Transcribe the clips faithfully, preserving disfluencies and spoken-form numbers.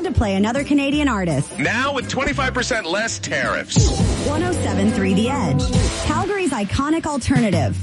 proud to play another Canadian artist. Now with twenty-five percent less tariffs. one oh seven point three The Edge, Calgary's iconic alternative.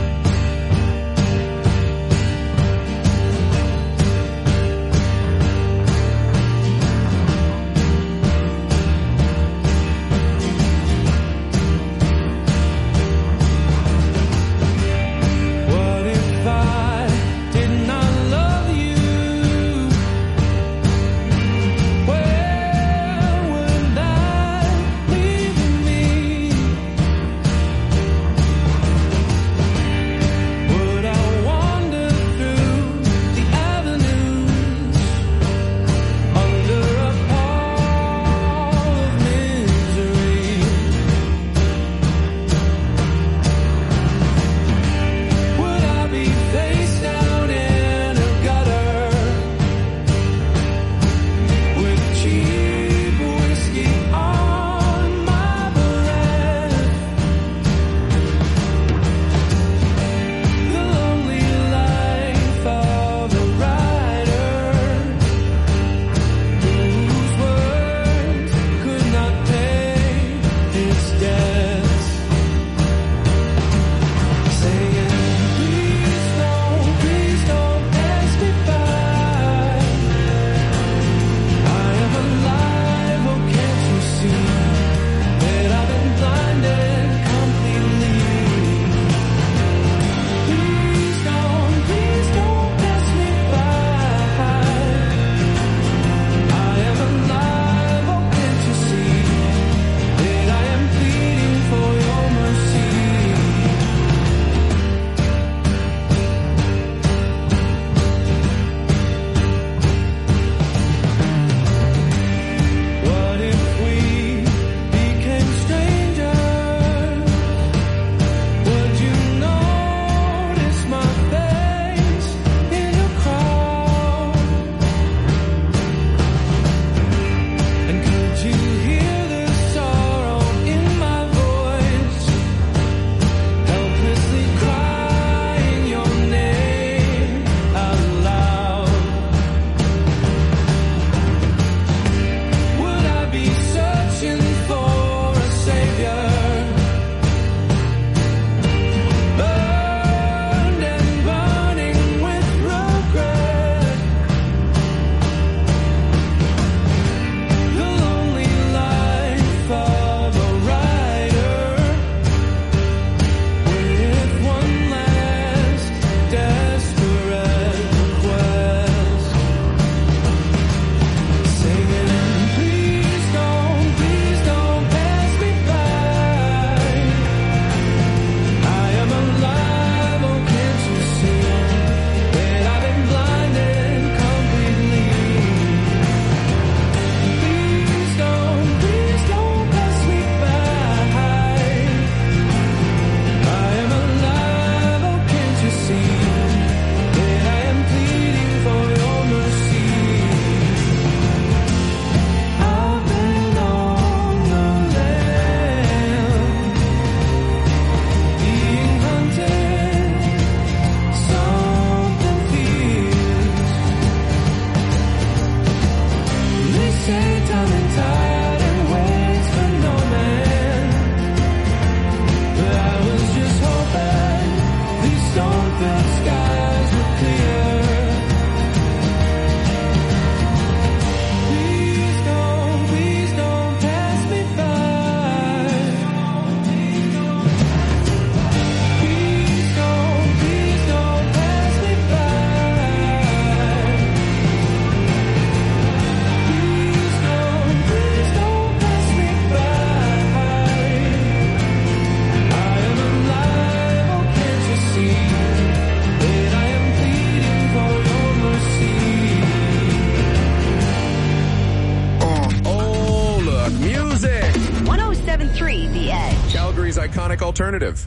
Iconic alternative.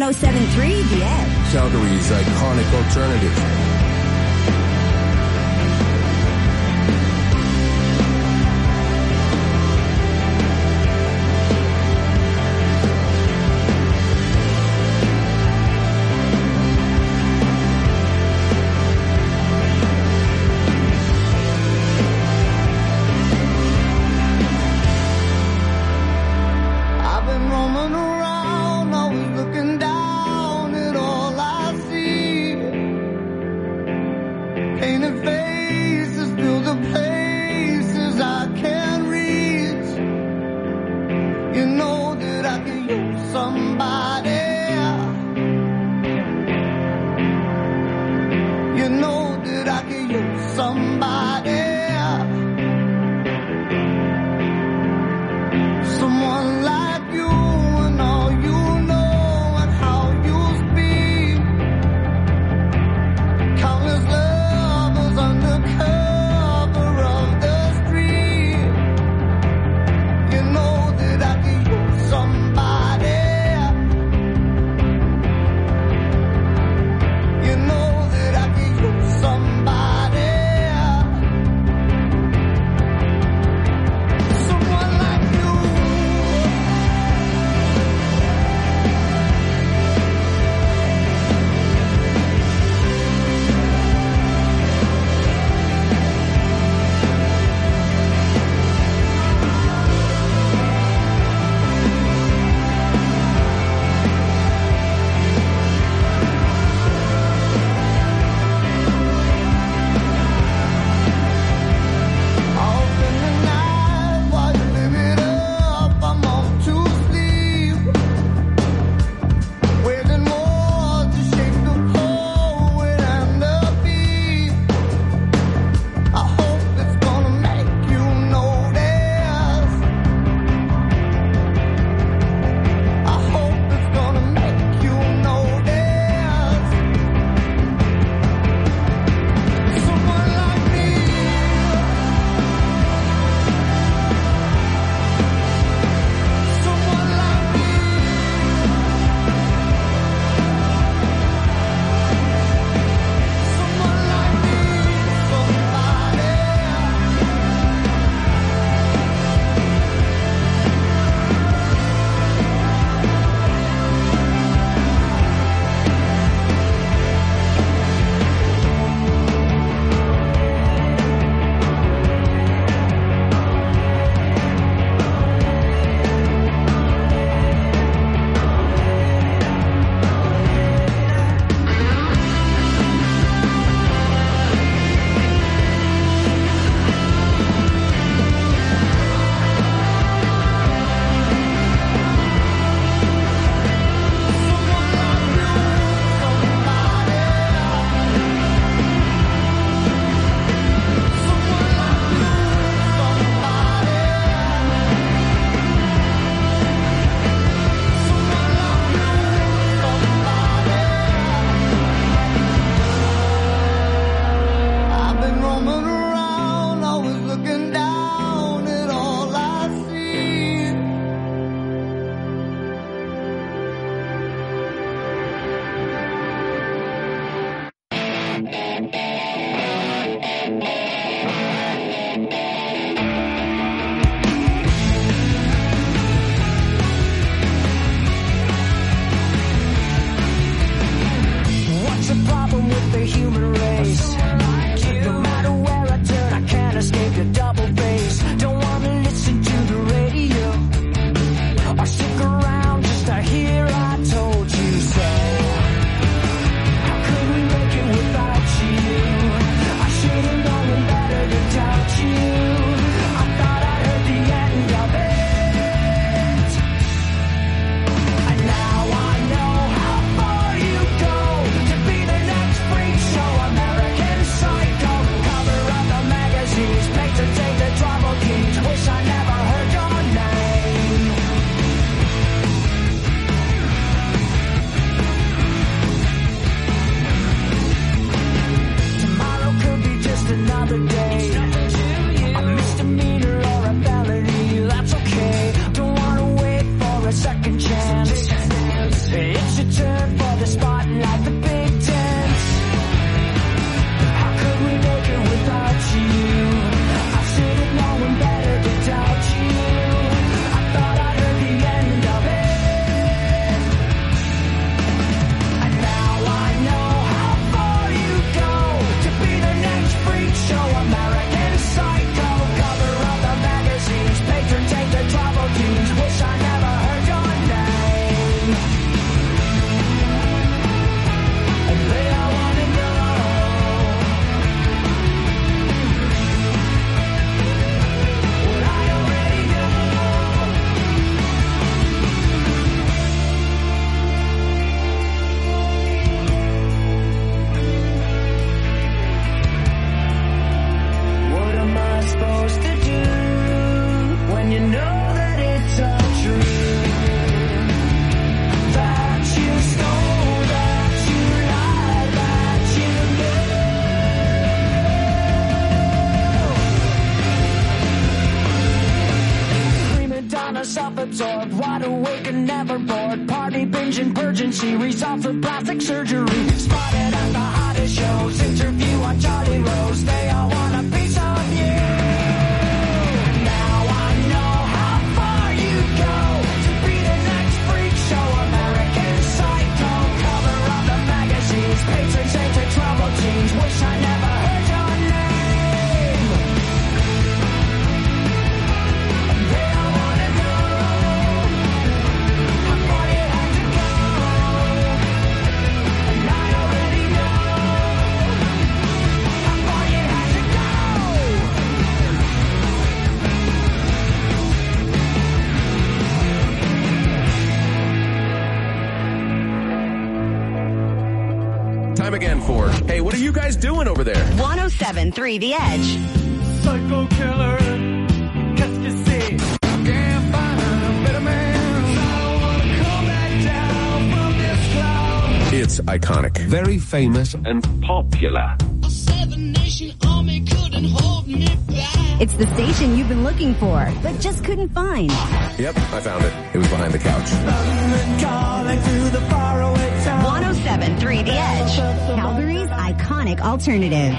oh seven point three The Edge. Calgary's iconic alternative. Should've known never bored. Party binging, purging, she resolved for plastic surgery. Spotted at the hottest shows, interview on Charlie Rose. They all want a piece of you. Now I know how far you go to be the next freak show. American Psycho, cover of the magazines. Patron saint to troubled teens. Wish I never heard your name. They all wanna know how far you had to go. And I already know how far you had to go. Time again for, hey, what are you guys doing over there? one oh seven point three The Edge. Psycho killer, qu'est-ce que c'est? Can't find a better man. I don't wanna come back down from this cloud. It's iconic. Very famous. and popular. A seven nation army couldn't hold me back. It's the station you've been looking for, but just couldn't find. Yep, I found it. It was behind the couch. Calling to the faraway town. one oh seven point three The Edge. Calgary's iconic alternative.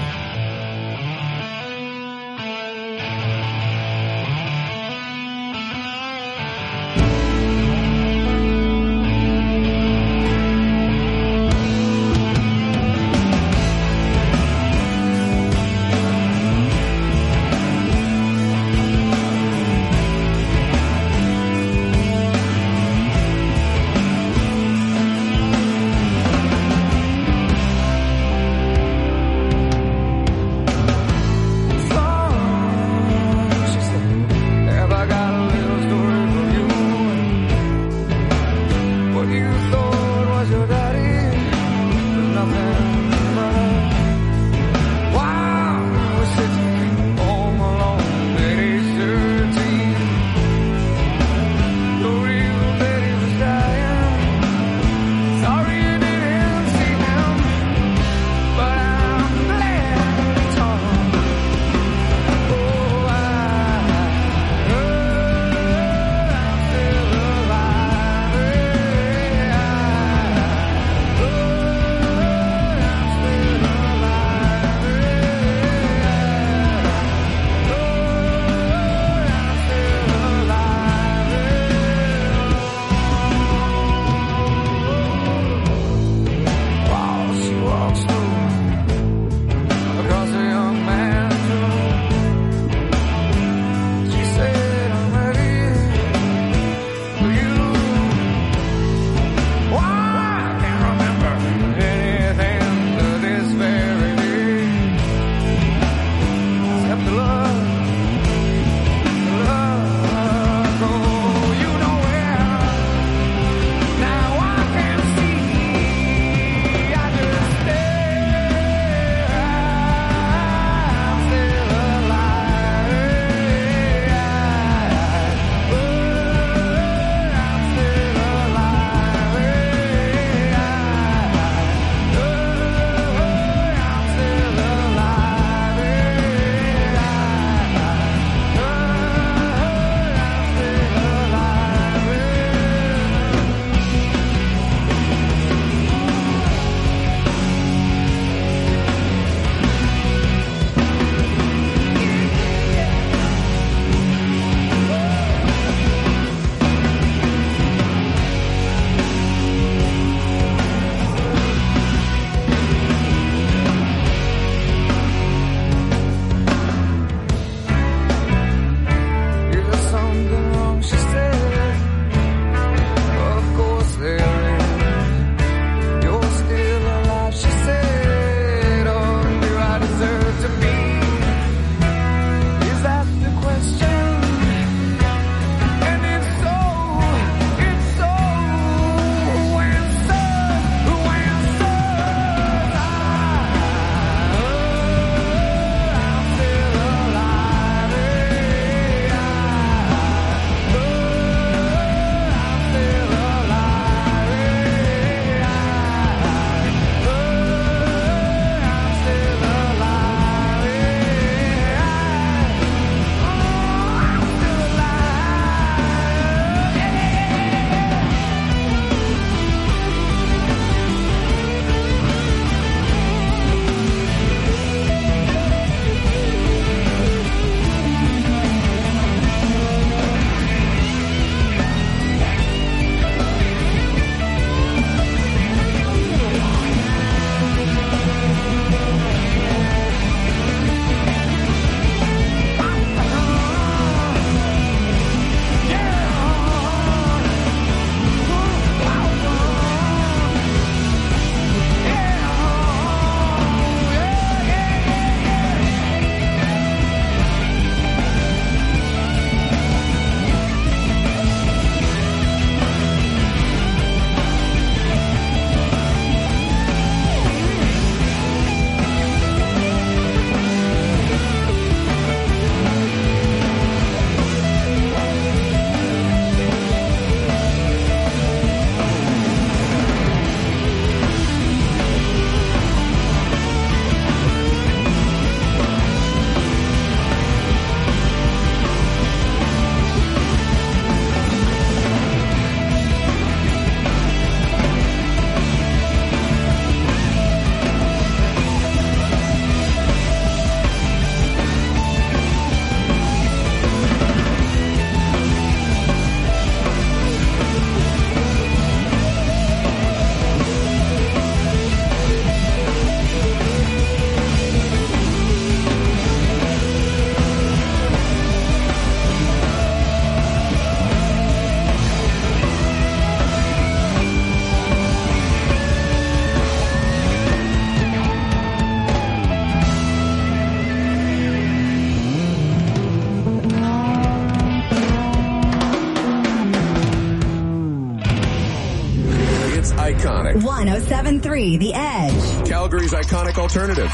seven three The Edge. Calgary's iconic alternative.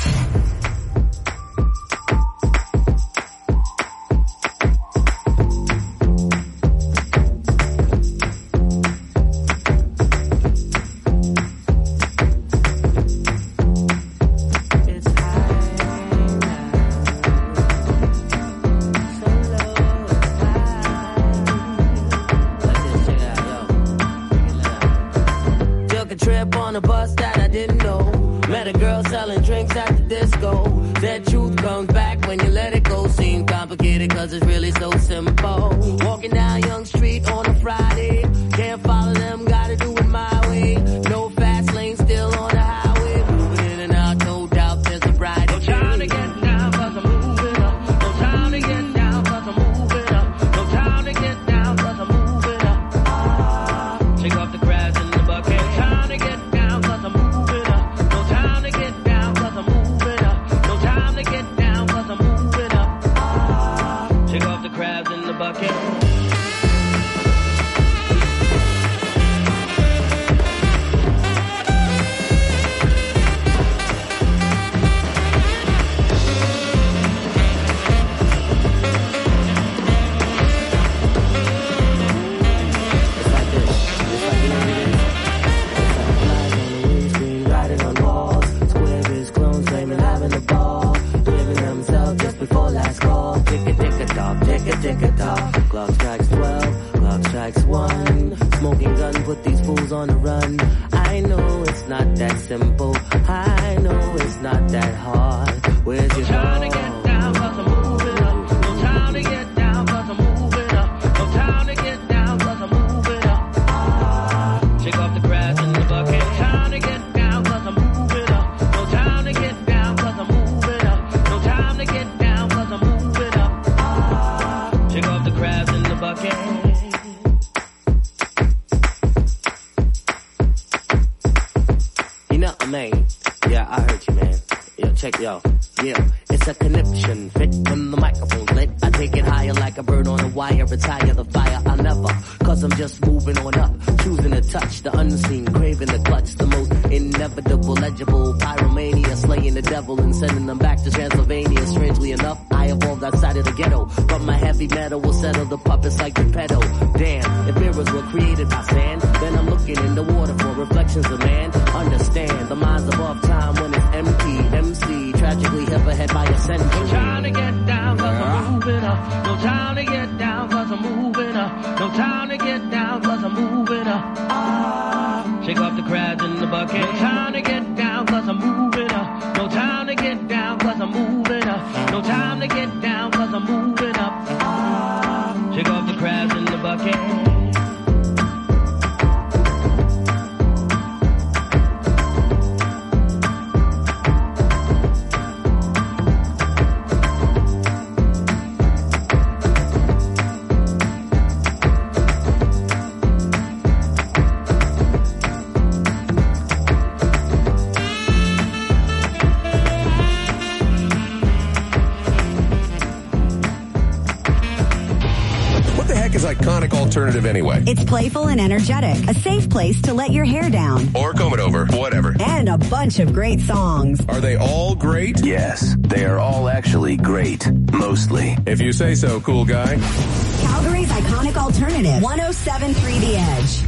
Alternative anyway. It's playful and energetic. A safe place to let your hair down. Or comb it over. Whatever. And a bunch of great songs. Are they all great? Yes, they are all actually great. Mostly. If you say so, cool guy. Calgary's iconic alternative. one oh seven point three The Edge.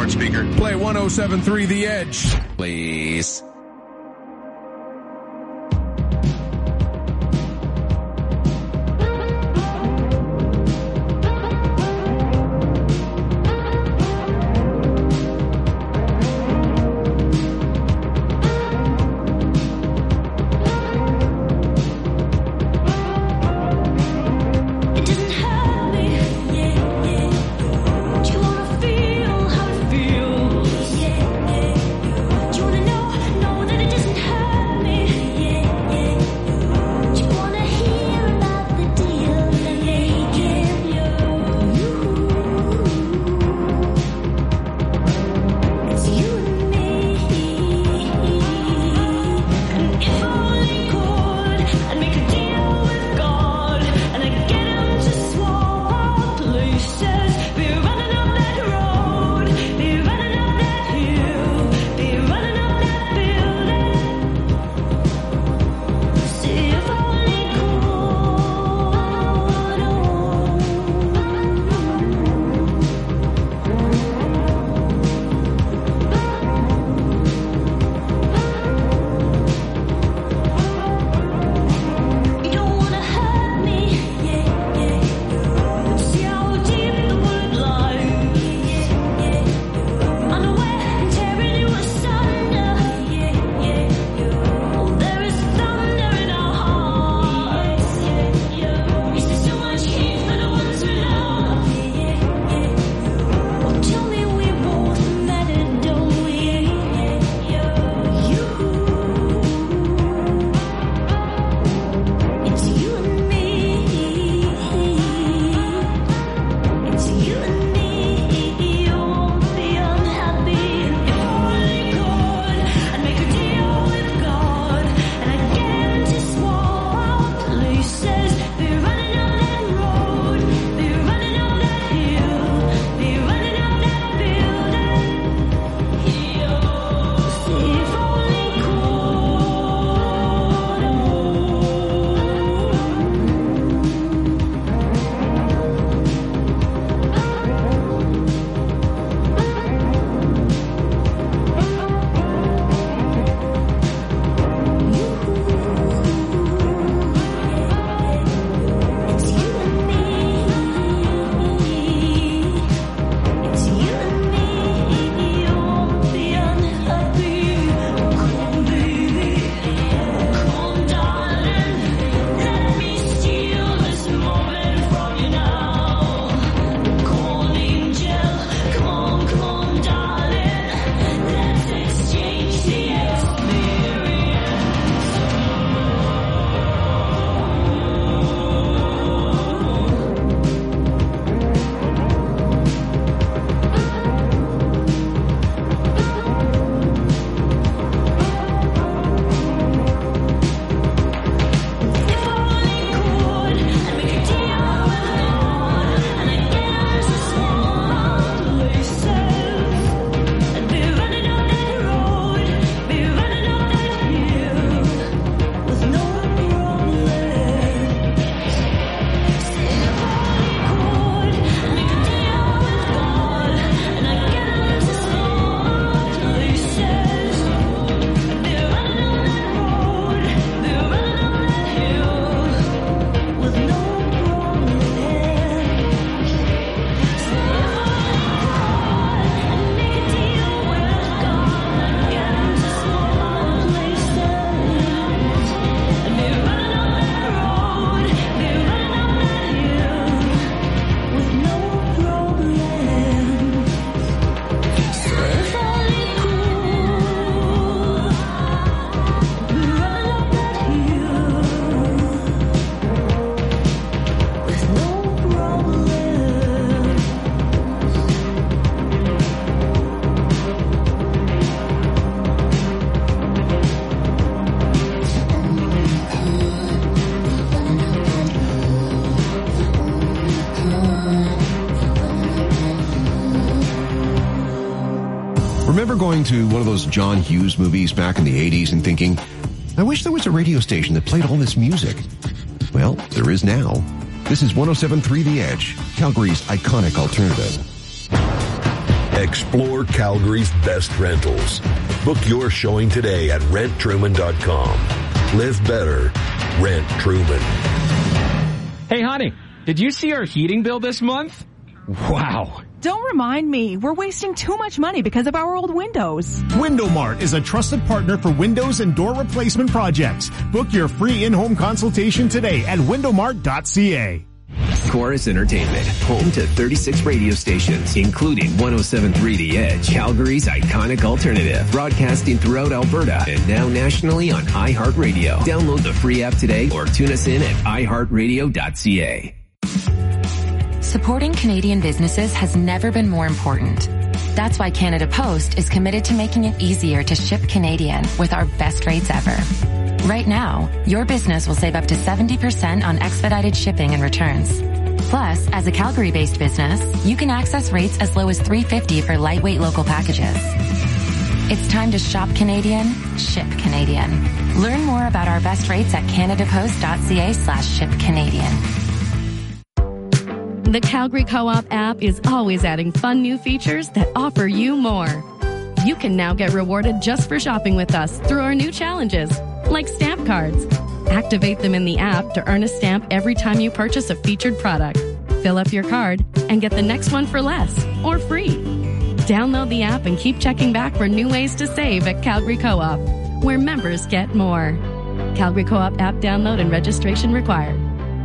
smart speaker. Play one oh seven point three The Edge, please. Remember going to one of those John Hughes movies back in the eighties and thinking, I wish there was a radio station that played all this music. Well, there is now. This is one oh seven point three The Edge, Calgary's iconic alternative. Explore Calgary's best rentals. Book your showing today at rent truman dot com. Live better. Rent Truman. Hey, honey, did you see our heating bill this month? Wow. Don't remind me. We're wasting too much money because of our old windows. Window Mart is a trusted partner for windows and door replacement projects. Book your free in-home consultation today at window mart dot c a. Chorus Entertainment, home to thirty-six radio stations, including one oh seven point three The Edge, Calgary's iconic alternative, broadcasting throughout Alberta and now nationally on iHeartRadio. Download the free app today or tune us in at i heart radio dot c a. Supporting Canadian businesses has never been more important. That's why Canada Post is committed to making it easier to ship Canadian with our best rates ever. Right now, your business will save up to seventy percent on expedited shipping and returns. Plus, as a Calgary-based business, you can access rates as low as three dollars and fifty cents for lightweight local packages. It's time to shop Canadian, ship Canadian. Learn more about our best rates at canadapost dot c a slash ship Canadian. The Calgary Co-op app is always adding fun new features that offer you more. You can now get rewarded just for shopping with us through our new challenges, like stamp cards. Activate them in the app to earn a stamp every time you purchase a featured product. Fill up your card and get the next one for less or free. Download the app and keep checking back for new ways to save at Calgary Co-op, where members get more. Calgary Co-op app download and registration required.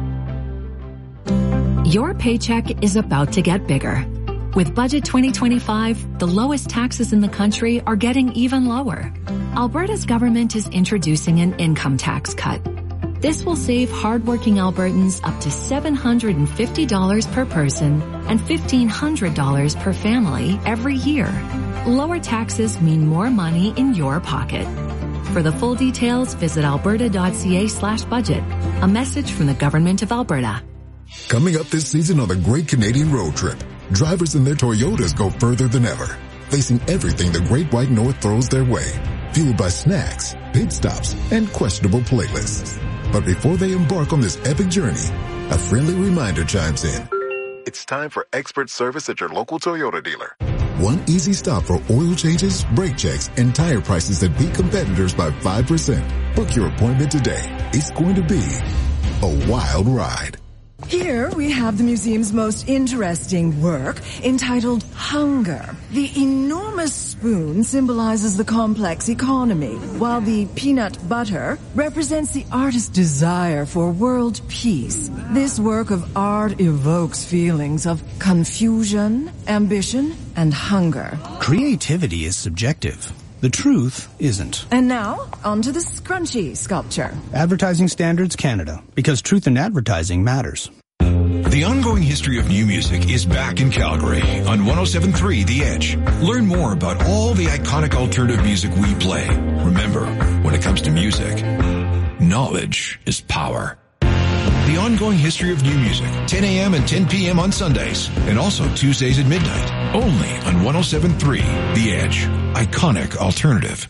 Your paycheck is about to get bigger. With Budget twenty twenty-five, the lowest taxes in the country are getting even lower. Alberta's government is introducing an income tax cut. This will save hardworking Albertans up to seven hundred fifty dollars per person and fifteen hundred dollars per family every year. Lower taxes mean more money in your pocket. For the full details, visit alberta dot c a slash budget. A message from the Government of Alberta. Coming up this season on the Great Canadian Road Trip, drivers in their Toyotas go further than ever, facing everything the Great White North throws their way, fueled by snacks, pit stops, and questionable playlists. But before they embark on this epic journey, a friendly reminder chimes in. It's time for expert service at your local Toyota dealer. One easy stop for oil changes, brake checks, and tire prices that beat competitors by five percent. Book your appointment today. It's going to be a wild ride. Here we have the museum's most interesting work, entitled Hunger. The enormous spoon symbolizes the complex economy, while the peanut butter represents the artist's desire for world peace. This work of art evokes feelings of confusion, ambition, and hunger. Creativity is subjective. The truth isn't. And now, on to the scrunchy sculpture. Advertising Standards Canada, because truth in advertising matters. The ongoing history of new music is back in Calgary on one oh seven point three The Edge. Learn more about all the iconic alternative music we play. Remember, when it comes to music, knowledge is power. The ongoing history of new music, ten a.m. and ten p.m. on Sundays, and also Tuesdays at midnight, only on one oh seven point three The Edge, iconic alternative.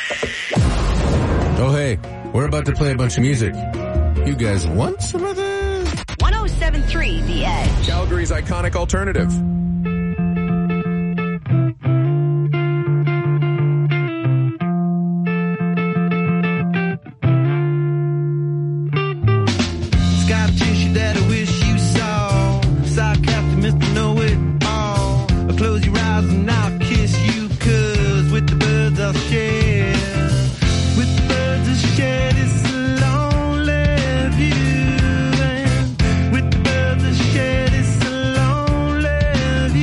Oh hey, we're about to play a bunch of music. You guys want some of this? one oh seven point three The Edge, Calgary's iconic alternative. That I wish you saw. Sarcastic Mister Know-It-All. I'll close your eyes and I'll kiss you, cause with the birds I'll share. With the birds I'll share this lonely view. And with the birds I'll share this lonely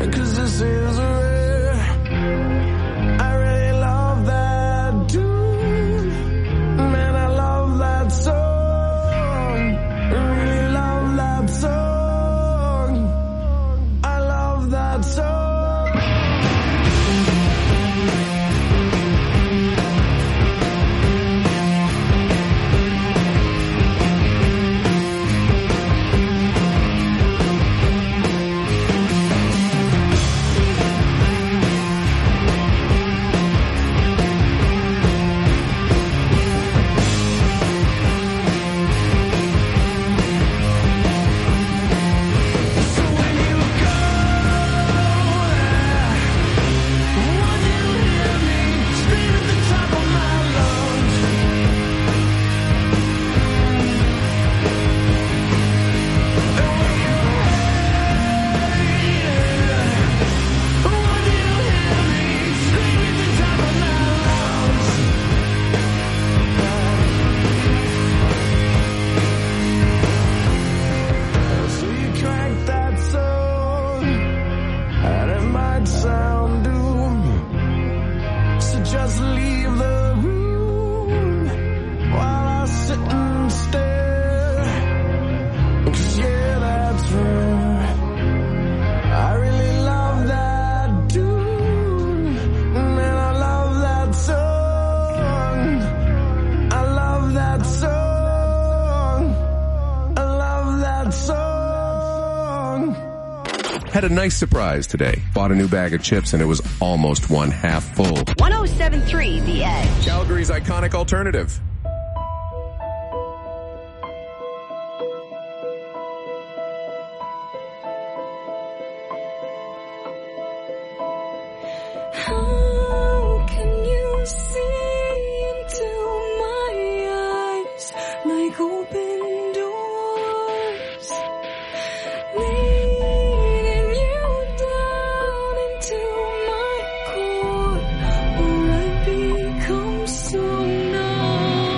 'cause this is rare. I really love that tune. Man, I love that song. I really love that song. I love that song. Sound doom, so just leave the room while I sit and stare. 'Cause yeah, that's right, I really love that tune. Man, I love that song. I love that song. I love that song. Had a nice surprise today. Bought a new bag of chips and it was almost one half full. one oh seven point three The Edge. Calgary's iconic alternative. How can you see into my eyes like open doors? Leading you down into my core, or I become so numb.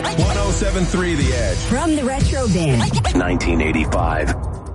one oh seven point three The Edge. From the Retro Bin. nineteen eighty-five.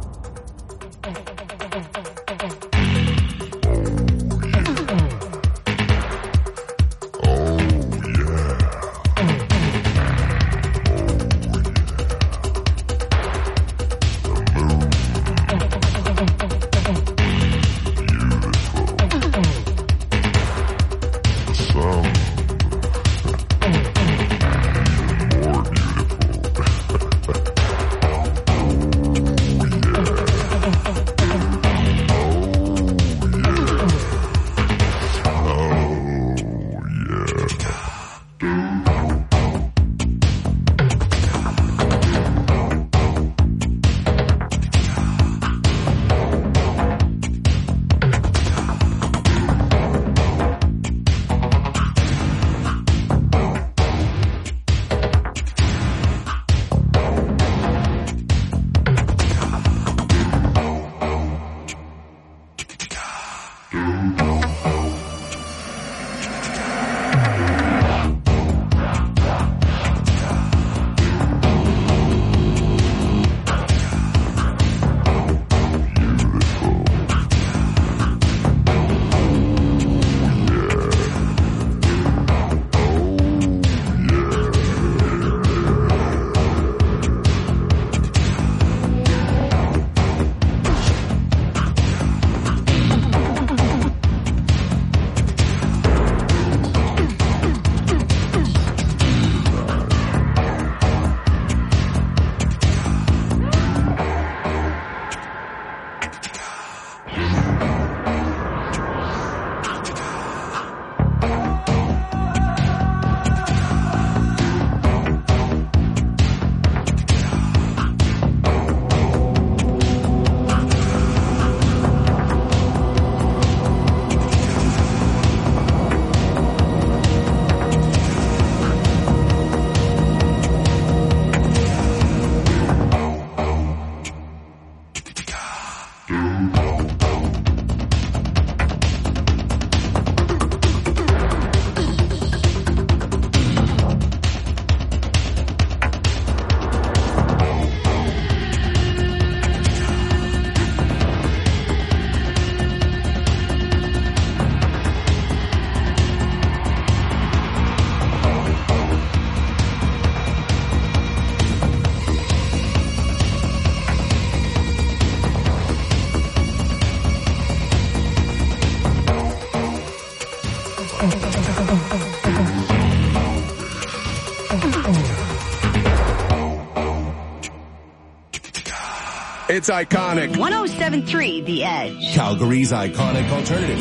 It's iconic. one oh seven point three The Edge. Calgary's iconic alternative.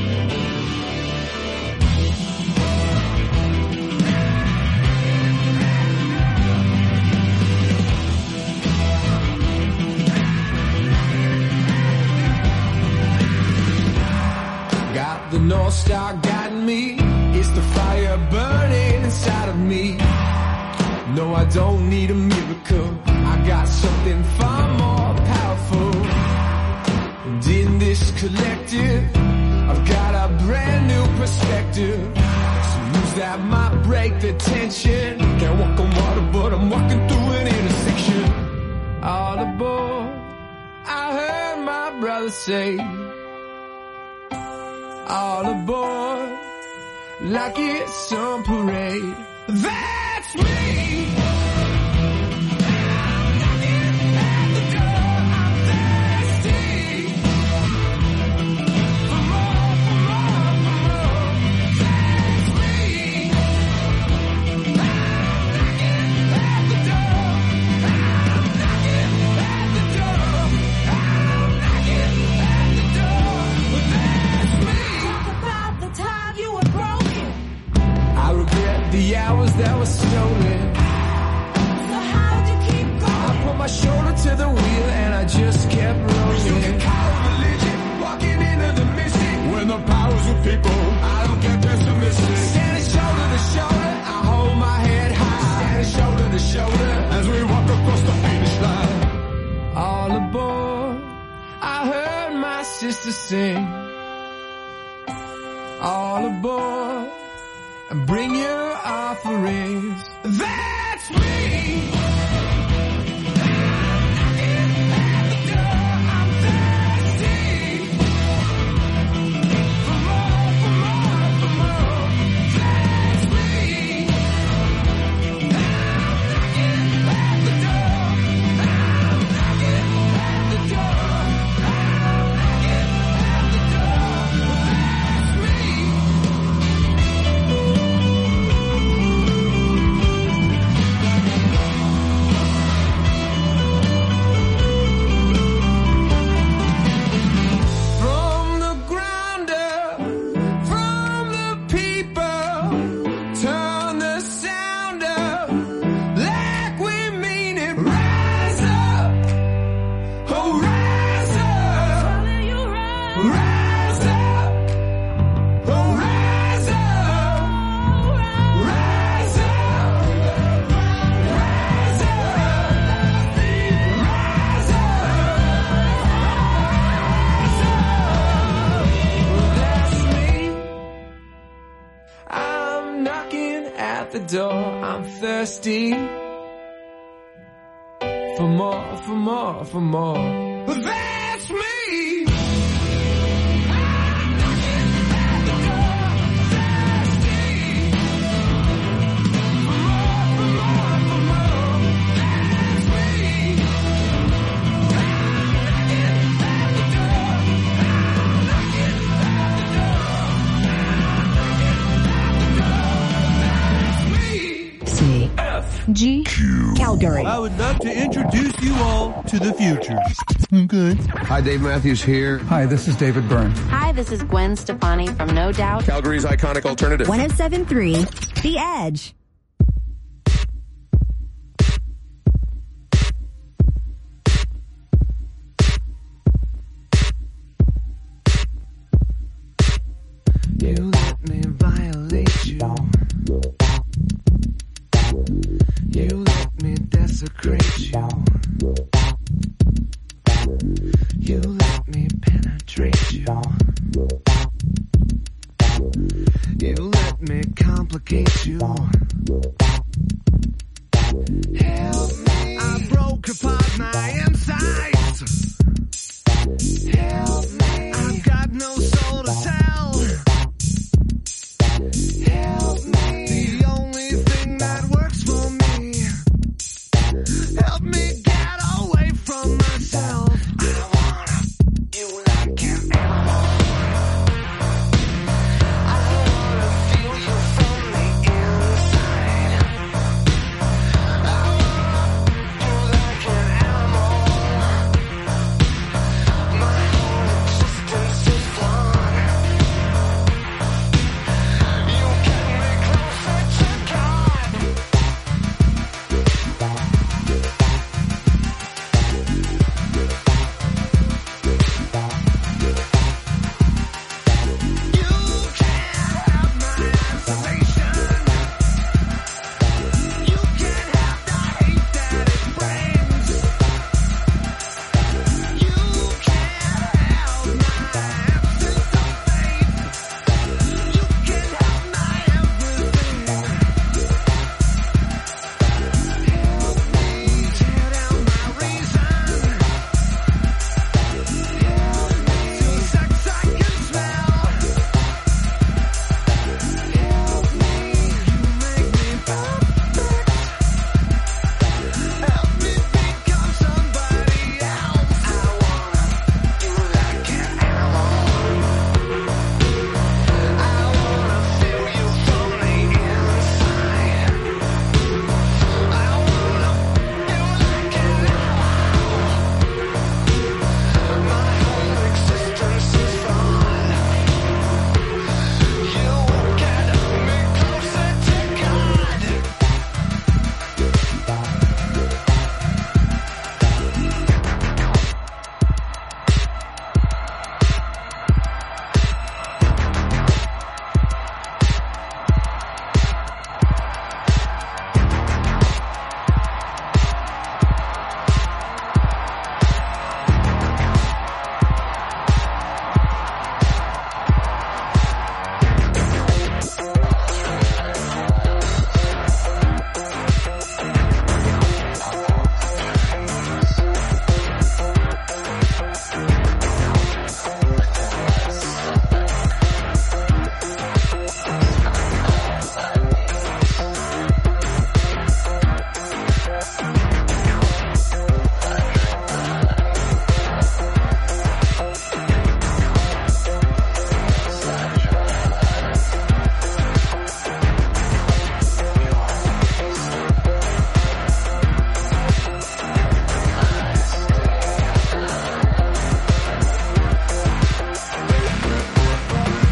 Got the North Star guiding me. It's the fire burning inside of me. No, I don't need a miracle. I got something far more powerful. And in this collective, I've got a brand new perspective. Some news that might break the tension. Can't walk on water, but I'm walking through an intersection. All aboard, I heard my brother say. All aboard, like it's some parade. That's me! The hours that were stolen. So how'd you keep going? I put my shoulder to the wheel and I just kept rolling. You can call it religion, walking into the mystic. When the powers of people, I don't get pessimistic. Standing shoulder to shoulder, I hold my head high. Standing shoulder to shoulder, as we walk across the finish line. All aboard, I heard my sister sing. All aboard, and bring your offerings. That's the door, I'm thirsty for more, for more, for more. That's me! G. Q. Calgary. I would love to introduce you all to the future. Okay. Hi, Dave Matthews here. Hi, this is David Byrne. Hi, this is Gwen Stefani from No Doubt. Calgary's iconic alternative. one oh seven point three, The Edge. You let me violate you. You let me desecrate you. You let me penetrate you. You let me complicate you. Help me. I broke apart my insides. Help me. I've got no